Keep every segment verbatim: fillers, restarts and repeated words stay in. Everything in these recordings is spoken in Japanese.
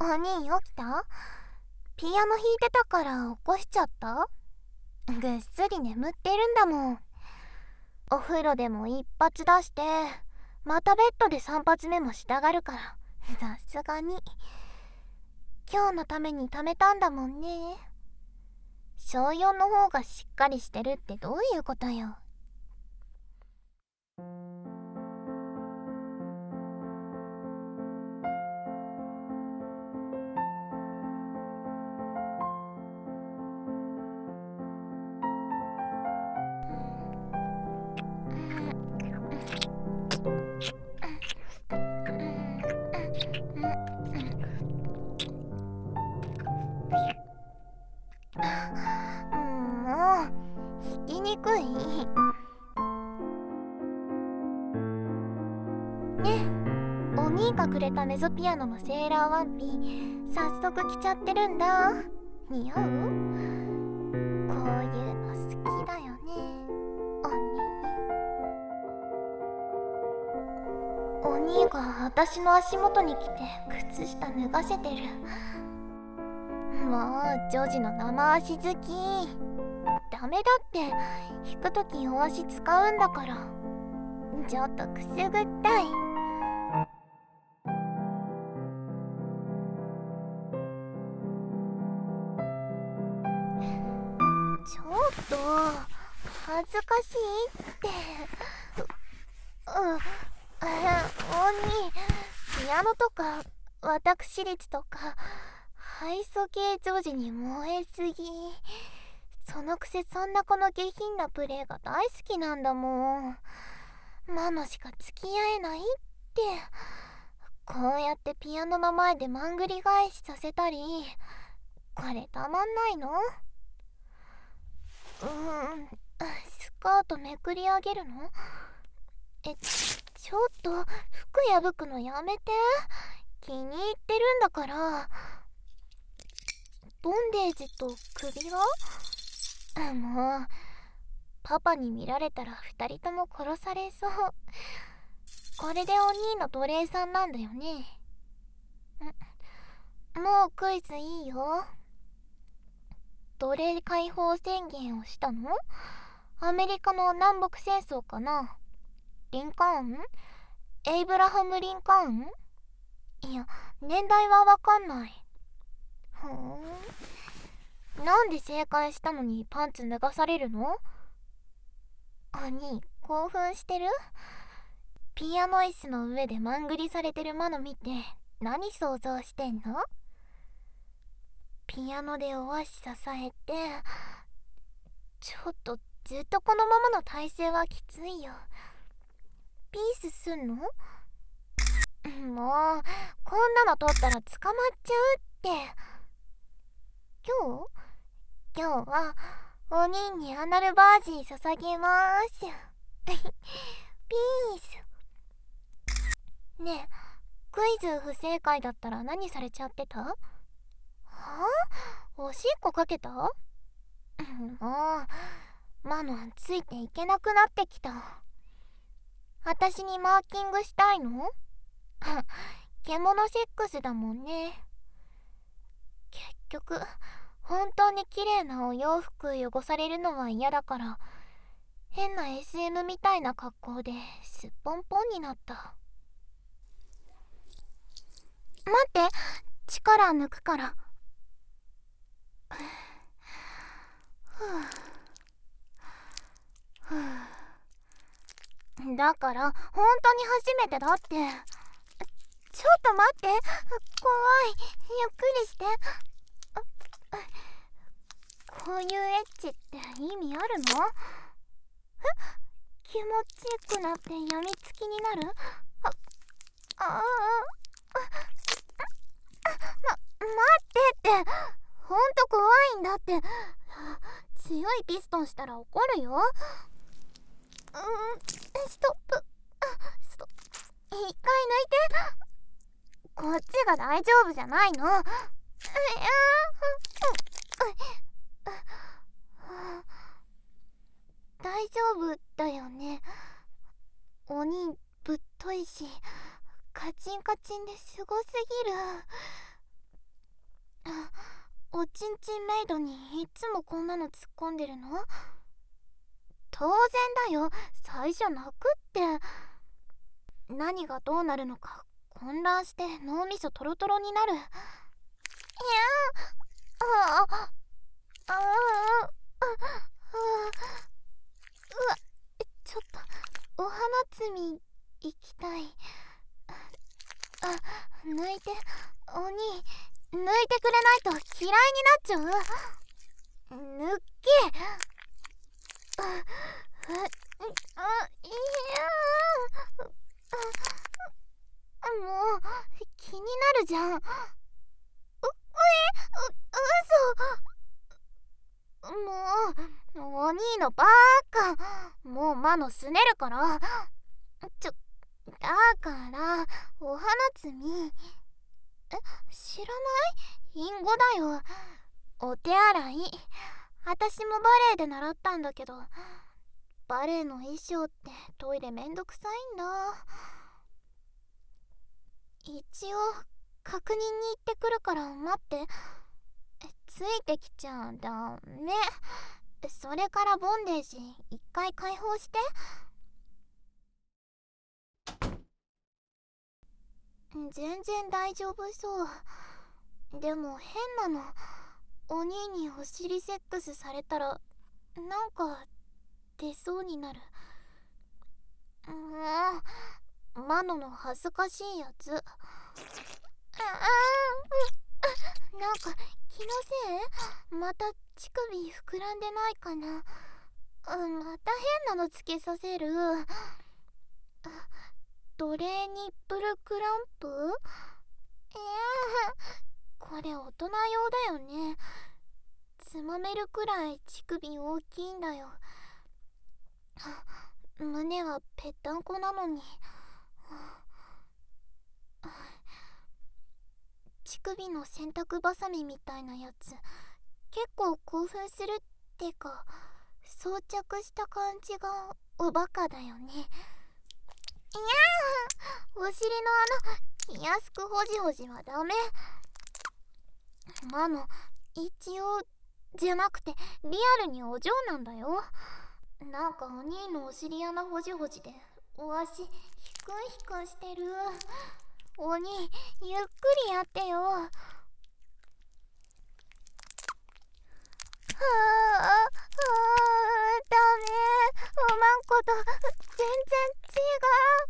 お兄起きた？ピアノ弾いてたから起こしちゃった？ぐっすり眠ってるんだもん。お風呂でも一発出してまたベッドで三発目もしたがるから、さすがに今日のために貯めたんだもんね。小よんの方がしっかりしてるってどういうことよ。うん、もう弾きにくいね。お兄がくれたメゾピアノのセーラーワンピ早速着ちゃってるんだ。似合う？こういうの好きだよね、お兄。お兄が私の足元に来て靴下脱がせてる。もうジョージの生足好き。ダメだって、弾くとき両足使うんだから。ちょっとくすぐったい。ちょっと恥ずかしいって。う、う、え、お兄、ピアノとか私立とかハイソ系ジョージに燃えすぎ。そのくせそんな子の下品なプレーが大好きなんだもん。ママしか付き合えないって。こうやってピアノの前でまんぐり返しさせたり、これたまんないの？うーん、スカートめくり上げるの？え、ちょっと服破くのやめて。気に入ってるんだから。ボンデージと首輪？もうパパに見られたらふたりとも殺されそう。これでお兄の奴隷さんなんだよね。ん、もうクイズいいよ。奴隷解放宣言をしたの？アメリカの南北戦争かな。リンカーン？エイブラハム・リンカーン？いや、年代はわかんない。ふーん。なんで正解したのにパンツ脱がされるの？兄、興奮してる？ピアノ椅子の上でまんぐりされてるマノ見て何想像してんの？ピアノでお足支えて、ちょっとずっとこのままの体勢はきついよ。ピースすんの？もうこんなの取ったら捕まっちゃうって。今日今日はお兄にアナルバージン捧げまーす。ピース。ねえ、クイズ不正解だったら何されちゃってた？はあ？おしっこかけた？もうマノンついていけなくなってきた。私にマーキングしたいの？獣セックスだもんね。結局本当に綺麗なお洋服汚されるのは嫌だから、変な エスエム みたいな格好ですっぽんぽんになった。待って、力抜くから。だから本当に初めてだって。ちょっと待って、怖い。ゆっくりして。こういうエッチって意味あるの？え、気持ちよくなってやみつきになる？あ、ああ、ま、待ってって。ほんと怖いんだって。強いピストンしたら怒るよ。うーん、ストップ。スト一回抜いて。こっちが大丈夫じゃないの。大丈夫だよね。鬼ぶっといし、カチンカチンですごすぎる。 おちんちんメイドにいつもこんなの突っ込んでるの？当然だよ、最初泣くって。何がどうなるのか混乱して脳みそトロトロになる。いやああああああうわ、ちょっとお花摘み行きたい。あ、抜いて、鬼、抜いてくれないと嫌いになっちゃう。抜け。あ、あ、あ、いやもう気になるじゃん。う、うえ、う、嘘。もう、お兄のバーカ。もう魔のすねるから。ちょ、だからお花摘み、え、知らない？隠語だよ。お手洗い。私もバレエで習ったんだけど、バレエの衣装ってトイレめんどくさいんだ。一応確認に行ってくるから待って。ついてきちゃダメ。それからボンデージ一回解放して。全然大丈夫そう。でも変なの。お兄にお尻セックスされたらなんか出そうになる。もうマノの恥ずかしいやつ。ああ、なんか気のせい？また乳首膨らんでないかな。うん、また変なのつけさせる。ドレーニップルクランプ？いやこれ大人用だよね。つまめるくらい乳首大きいんだよ。胸はぺったんこなのに。乳首の洗濯バサミみたいなやつ結構興奮するってか、装着した感じがおバカだよね。いやー、お尻のあの気安くホジホジはダメ。マノ、一応じゃなくてリアルにお嬢なんだよ。なんかお兄のお尻穴ホジホジでお足ヒクンヒクンしてる。お兄、ゆっくりやってよ。はあ、はあ、ダメ。おまんこと全然違う。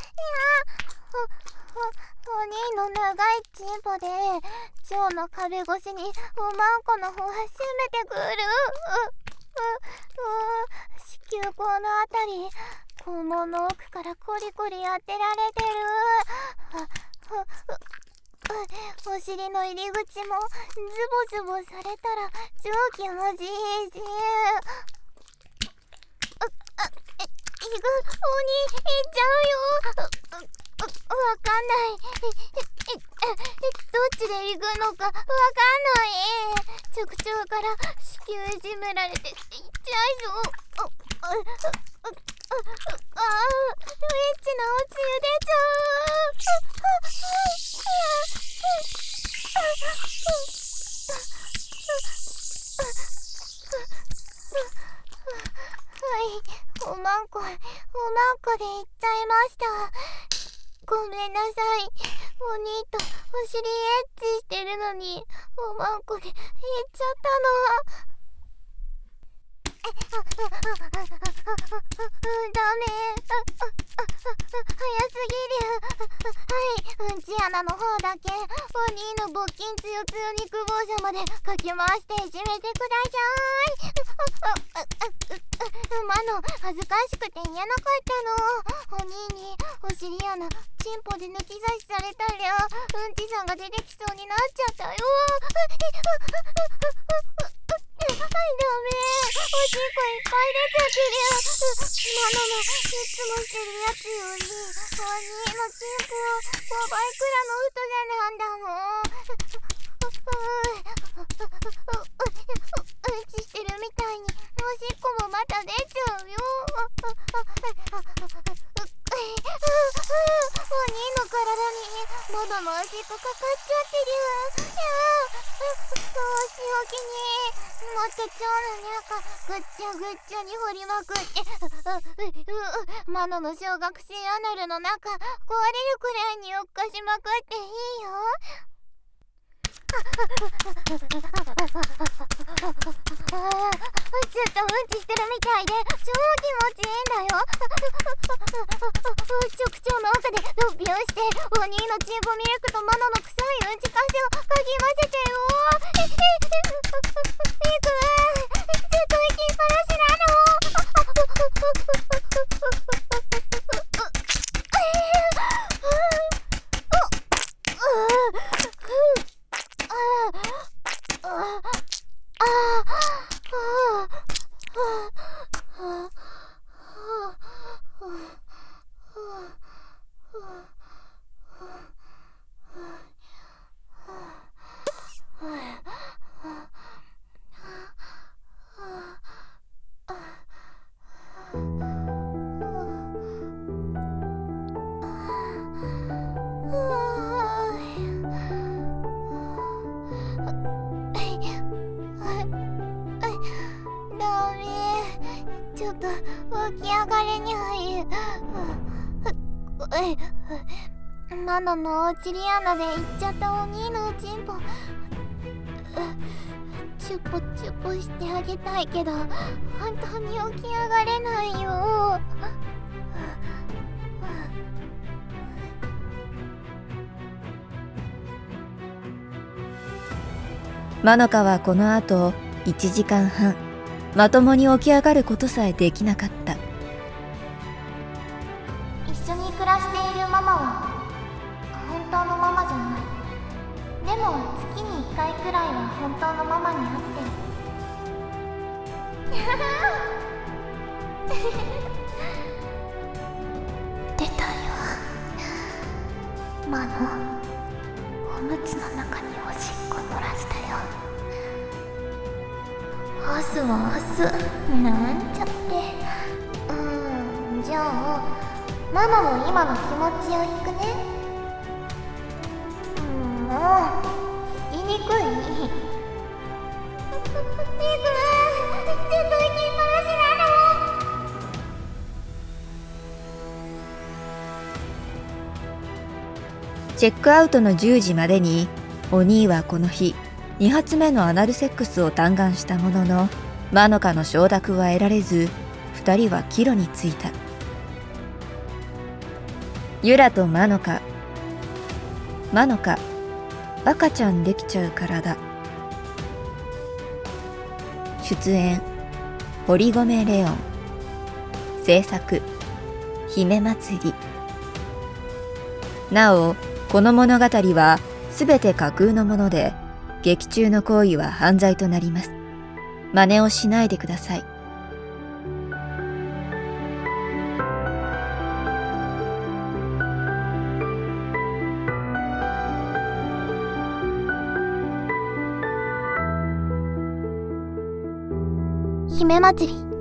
いや、お、お、お兄の長いチンポで腸の壁越しにおまんこの方は攻めてくる。う、う、う、子宮口のあたり肛門の奥からコリコリ当てられてる。お尻の入り口もズボズボされたら超気持ちいいし。あ、あ、え、いく、鬼、いっちゃうよ。わかんない。え、え、え、どっちで行くのかわかんない。直腸から子宮いじめられていっちゃいそう。あ、あ、あ、あ、あ、エッチなおつゆ出ちゃう。はい、おまんこ、おまんこで行っちゃいました。ごめんなさい。お兄とお尻エッチしてるのにおまんこで行っちゃったの。ダメ。早すぎる。はい、うんち穴の方だけお兄の勃起つよつよ肉棒者までかき回していじめてください。マノ、恥ずかしくて言えなかったの。お兄にお尻穴チンポで抜き差しされたりゃうんちさんが出てきそうになっちゃったよ。はい、ダメ。おしっこいっぱい出ちゃってるよ。マノのいつもしてるやつよりお兄のチンポごばいくらの太さなんだもん。うんちしてるみたいにおしっこもまた出ちゃうよ。お兄の体にまだのおしっこかかっちゃってる。いやー、どうしぐっちゃぐっちゃに掘りまくって、うううマノの小学生アナルの中壊れるくらいにおっかしまくっていいよ。ずっとうんちしてるみたいで超気持ちいいんだよ。直腸の奥でドッピをしてお兄のチンポミルクとマノの臭いうんちかせをかき混ぜてよ。ええいくずっと行きっぱなしなの。起き上がれにゃい。マノのおちり穴で行っちゃったお兄のチンポチュポチュポしてあげたいけど本当に起き上がれないよ。 マノカはこの後いちじかんはんまともに起き上がることさえできなかった。 一緒に暮らしているママは本当のママじゃない。でも月にいっかいくらいは本当のママに会ってる。出たよ。マノ、おむつの中におしっこ漏らしたよ。ハスはハスなんちゃって。うーんじゃあママの今の気持ちを引くね。うんもう言いにくい。リクずっと行きっぱなしなの。 チェックアウトのじゅうじまでにお兄はこの日に発目のアナルセックスを嘆願したもののマノカの承諾は得られず二人は帰路に着いた。ユラとマノカ。マノカ、赤ちゃんできちゃう体。出演堀米レオン。制作姫祭り。なおこの物語はすべて架空のもので劇中の行為は犯罪となります。真似をしないでください。 姫祭り。